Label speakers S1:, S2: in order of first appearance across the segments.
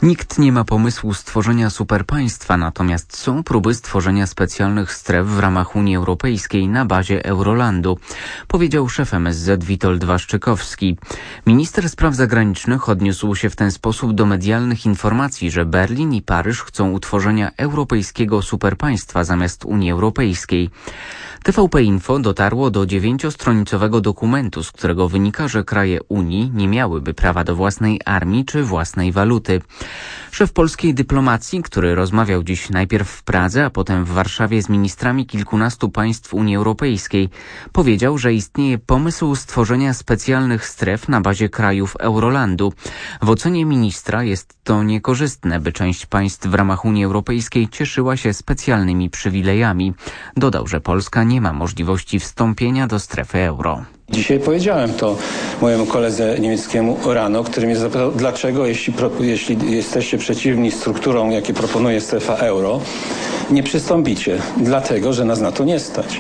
S1: Nikt nie ma pomysłu stworzenia superpaństwa, natomiast są próby stworzenia specjalnych stref w ramach Unii Europejskiej na bazie Eurolandu, powiedział szef MSZ Witold Waszczykowski. Minister spraw zagranicznych odniósł się w ten sposób do medialnych informacji, że Berlin i Paryż chcą utworzenia europejskiego superpaństwa zamiast Unii Europejskiej. TVP Info dotarło do 9-stronicowego dokumentu, z którego wynika, że kraje Unii nie miałyby prawa do własnej armii czy własnej waluty. Szef polskiej dyplomacji, który rozmawiał dziś najpierw w Pradze, a potem w Warszawie z ministrami kilkunastu państw Unii Europejskiej, powiedział, że istnieje pomysł stworzenia specjalnych stref na bazie krajów Eurolandu. W ocenie ministra jest to niekorzystne, by część państw w ramach Unii Europejskiej cieszyła się specjalnymi przywilejami. Dodał, że Polska nie ma możliwości wstąpienia do strefy euro.
S2: Dzisiaj powiedziałem to mojemu koledze niemieckiemu rano, który mnie zapytał, dlaczego jeśli jesteście przeciwni strukturom, jakie proponuje strefa euro, nie przystąpicie. Dlatego, że nas na to nie stać.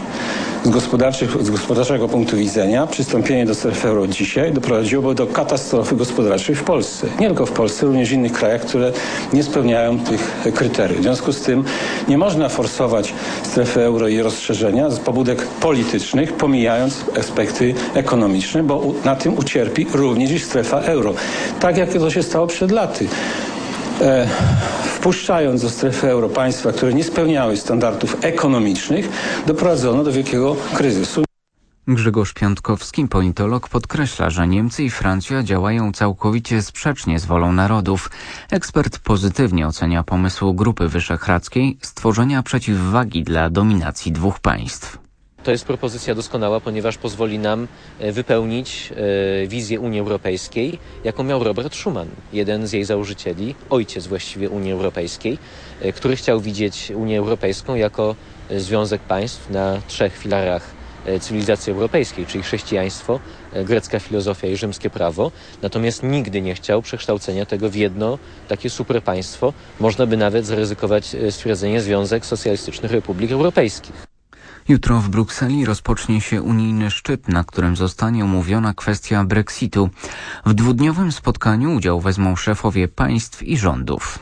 S2: Z gospodarczego punktu widzenia przystąpienie do strefy euro dzisiaj doprowadziłoby do katastrofy gospodarczej w Polsce. Nie tylko w Polsce, również w innych krajach, które nie spełniają tych kryteriów. W związku z tym nie można forsować strefy euro i rozszerzenia z pobudek politycznych, pomijając aspekty ekonomiczne, bo na tym ucierpi również i strefa euro. Tak jak to się stało przed laty. Wpuszczając do strefy euro państwa, które nie spełniały standardów ekonomicznych, doprowadzono do wielkiego kryzysu.
S1: Grzegorz Piątkowski, politolog, podkreśla, że Niemcy i Francja działają całkowicie sprzecznie z wolą narodów. Ekspert pozytywnie ocenia pomysł Grupy Wyszehradzkiej stworzenia przeciwwagi dla dominacji dwóch państw.
S3: To jest propozycja doskonała, ponieważ pozwoli nam wypełnić wizję Unii Europejskiej, jaką miał Robert Schuman, jeden z jej założycieli, ojciec właściwie Unii Europejskiej, który chciał widzieć Unię Europejską jako związek państw na 3 filarach cywilizacji europejskiej, czyli chrześcijaństwo, grecka filozofia i rzymskie prawo. Natomiast nigdy nie chciał przekształcenia tego w jedno takie superpaństwo. Można by nawet zaryzykować stwierdzenie Związek Socjalistycznych Republik Europejskich.
S1: Jutro w Brukseli rozpocznie się unijny szczyt, na którym zostanie omówiona kwestia Brexitu. W dwudniowym spotkaniu udział wezmą szefowie państw i rządów.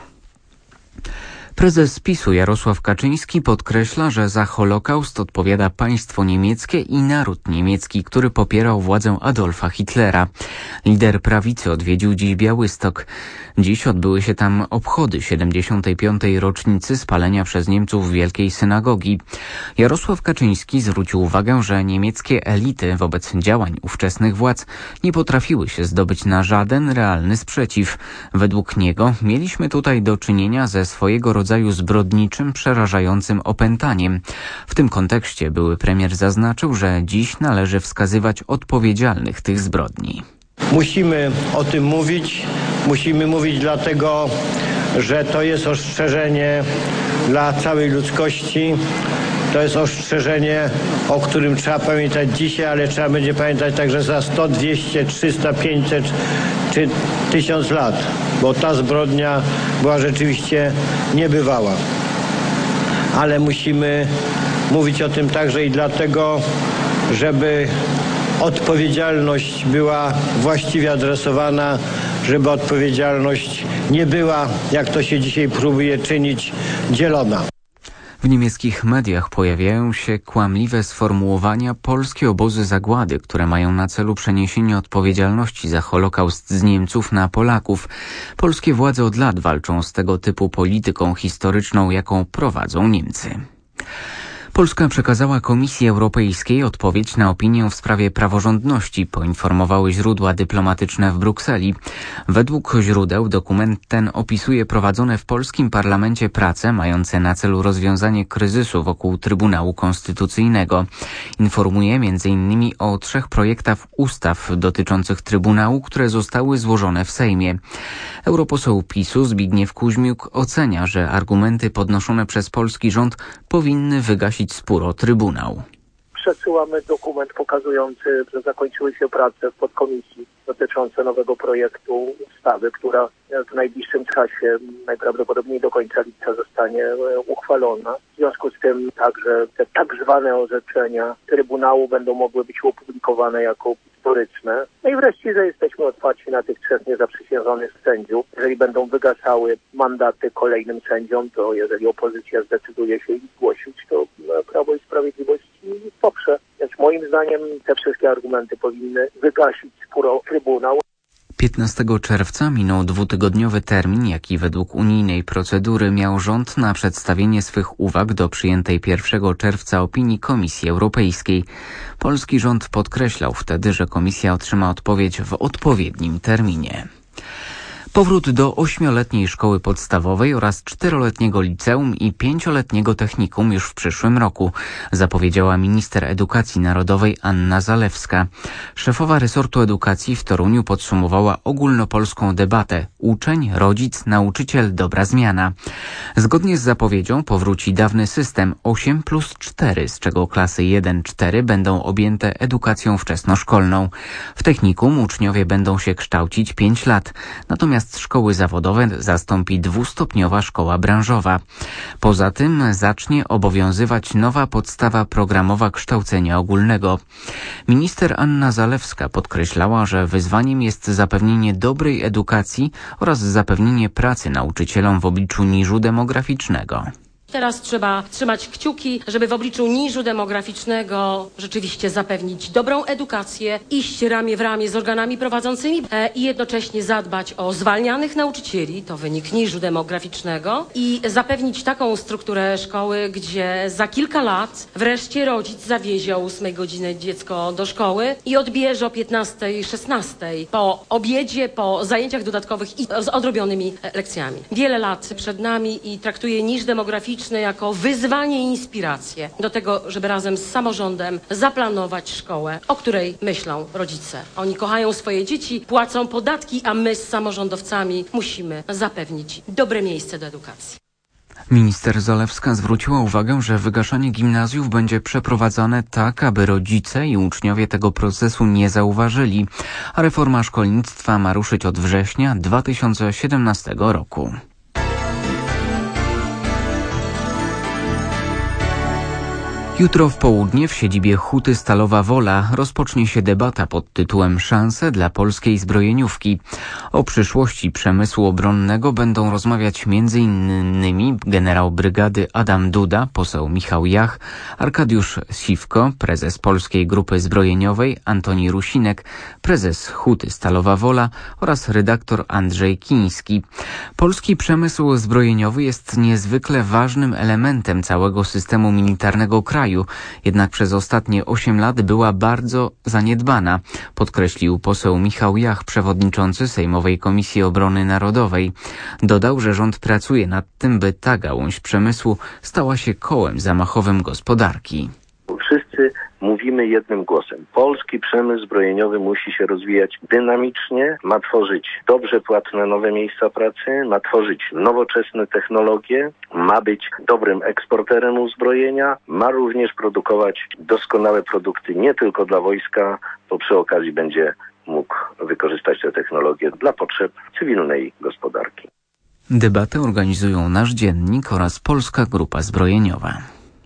S1: Prezes PiS-u Jarosław Kaczyński podkreśla, że za Holokaust odpowiada państwo niemieckie i naród niemiecki, który popierał władzę Adolfa Hitlera. Lider prawicy odwiedził dziś Białystok. Dziś odbyły się tam obchody 75. rocznicy spalenia przez Niemców Wielkiej Synagogi. Jarosław Kaczyński zwrócił uwagę, że niemieckie elity wobec działań ówczesnych władz nie potrafiły się zdobyć na żaden realny sprzeciw. Według niego mieliśmy tutaj do czynienia ze swojego rodzaju zbrodniczym, przerażającym opętaniem. W tym kontekście były premier zaznaczył, że dziś należy wskazywać odpowiedzialnych tych zbrodni.
S4: Musimy o tym mówić. Musimy mówić dlatego, że to jest ostrzeżenie dla całej ludzkości. To jest ostrzeżenie, o którym trzeba pamiętać dzisiaj, ale trzeba będzie pamiętać także za 100, 200, 300, 500 czy 1000 lat, bo ta zbrodnia była rzeczywiście niebywała. Ale musimy mówić o tym także i dlatego, żeby odpowiedzialność była właściwie adresowana, żeby odpowiedzialność nie była, jak to się dzisiaj próbuje czynić, dzielona.
S1: W niemieckich mediach pojawiają się kłamliwe sformułowania polskie obozy zagłady, które mają na celu przeniesienie odpowiedzialności za Holokaust z Niemców na Polaków. Polskie władze od lat walczą z tego typu polityką historyczną, jaką prowadzą Niemcy. Polska przekazała Komisji Europejskiej odpowiedź na opinię w sprawie praworządności, poinformowały źródła dyplomatyczne w Brukseli. Według źródeł dokument ten opisuje prowadzone w polskim parlamencie prace mające na celu rozwiązanie kryzysu wokół Trybunału Konstytucyjnego. Informuje m.in. o 3 projektach ustaw dotyczących Trybunału, które zostały złożone w Sejmie. Europoseł PiS-u Zbigniew Kuźmiuk ocenia, że argumenty podnoszone przez polski rząd powinny wygasić spór o Trybunał.
S5: Przesyłamy dokument pokazujący, że zakończyły się prace w podkomisji dotyczące nowego projektu ustawy, która w najbliższym czasie, najprawdopodobniej do końca lipca, zostanie uchwalona. W związku z tym także te tak zwane orzeczenia Trybunału będą mogły być opublikowane jako historyczne. No i wreszcie, że jesteśmy otwarci na tych 3 niezaprzysiężonych sędziów. Jeżeli będą wygasały mandaty kolejnym sędziom, to jeżeli opozycja zdecyduje się ich zgłosić, to Prawo i Sprawiedliwość poprze. Więc moim zdaniem te wszystkie argumenty powinny wygasić spór o Trybunał.
S1: 15 czerwca minął 2-tygodniowy termin, jaki według unijnej procedury miał rząd na przedstawienie swych uwag do przyjętej 1 czerwca opinii Komisji Europejskiej. Polski rząd podkreślał wtedy, że Komisja otrzyma odpowiedź w odpowiednim terminie. Powrót do 8-letniej szkoły podstawowej oraz 4-letniego liceum i 5-letniego technikum już w przyszłym roku, zapowiedziała minister edukacji narodowej Anna Zalewska. Szefowa resortu edukacji w Toruniu podsumowała ogólnopolską debatę uczeń, rodzic, nauczyciel, dobra zmiana. Zgodnie z zapowiedzią powróci dawny system 8+4, z czego klasy 1-4 będą objęte edukacją wczesnoszkolną. W technikum uczniowie będą się kształcić 5 lat, natomiast szkoły zawodowe zastąpi 2-stopniowa szkoła branżowa. Poza tym zacznie obowiązywać nowa podstawa programowa kształcenia ogólnego. Minister Anna Zalewska podkreślała, że wyzwaniem jest zapewnienie dobrej edukacji oraz zapewnienie pracy nauczycielom w obliczu niżu demograficznego.
S6: Teraz trzeba trzymać kciuki, żeby w obliczu niżu demograficznego rzeczywiście zapewnić dobrą edukację, iść ramię w ramię z organami prowadzącymi i jednocześnie zadbać o zwalnianych nauczycieli, to wynik niżu demograficznego, i zapewnić taką strukturę szkoły, gdzie za kilka lat wreszcie rodzic zawiezie o 8 godziny dziecko do szkoły i odbierze o 15, 16 po obiedzie, po zajęciach dodatkowych i z odrobionymi lekcjami. Wiele lat przed nami i traktuję niż demograficzny jako wyzwanie i inspirację do tego, żeby razem z samorządem zaplanować szkołę, o której myślą rodzice. Oni kochają swoje dzieci, płacą podatki, a my z samorządowcami musimy zapewnić dobre miejsce do edukacji.
S1: Minister Zalewska zwróciła uwagę, że wygaszanie gimnazjów będzie przeprowadzane tak, aby rodzice i uczniowie tego procesu nie zauważyli, a reforma szkolnictwa ma ruszyć od września 2017 roku. Jutro w południe w siedzibie Huty Stalowa Wola rozpocznie się debata pod tytułem Szanse dla polskiej zbrojeniówki. O przyszłości przemysłu obronnego będą rozmawiać m.in. generał brygady Adam Duda, poseł Michał Jach, Arkadiusz Siwko, prezes Polskiej Grupy Zbrojeniowej, Antoni Rusinek, prezes Huty Stalowa Wola oraz redaktor Andrzej Kiński. Polski przemysł zbrojeniowy jest niezwykle ważnym elementem całego systemu militarnego kraju. Jednak przez ostatnie 8 lat była bardzo zaniedbana, podkreślił poseł Michał Jach, przewodniczący Sejmowej Komisji Obrony Narodowej. Dodał, że rząd pracuje nad tym, by ta gałąź przemysłu stała się kołem zamachowym gospodarki.
S7: Wszyscy mówimy jednym głosem. Polski przemysł zbrojeniowy musi się rozwijać dynamicznie, ma tworzyć dobrze płatne nowe miejsca pracy, ma tworzyć nowoczesne technologie, ma być dobrym eksporterem uzbrojenia, ma również produkować doskonałe produkty nie tylko dla wojska, bo przy okazji będzie mógł wykorzystać te technologie dla potrzeb cywilnej gospodarki.
S1: Debatę organizują Nasz Dziennik oraz Polska Grupa Zbrojeniowa.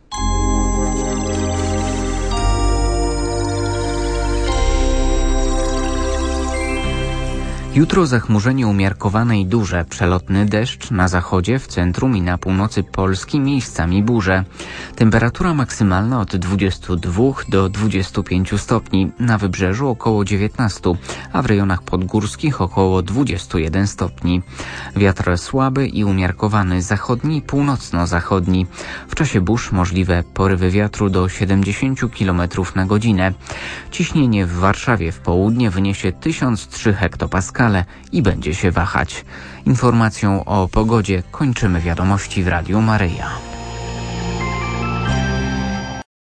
S1: Jutro zachmurzenie umiarkowane i duże, przelotny deszcz na zachodzie, w centrum i na północy Polski, miejscami burze. Temperatura maksymalna od 22 do 25 stopni, na wybrzeżu około 19, a w rejonach podgórskich około 21 stopni. Wiatr słaby i umiarkowany, zachodni i północno-zachodni. W czasie burz możliwe porywy wiatru do 70 km na godzinę. Ciśnienie w Warszawie w południe wyniesie 1003 hektopaskale i będzie się wahać. Informacją o pogodzie kończymy wiadomości w Radiu Maryja.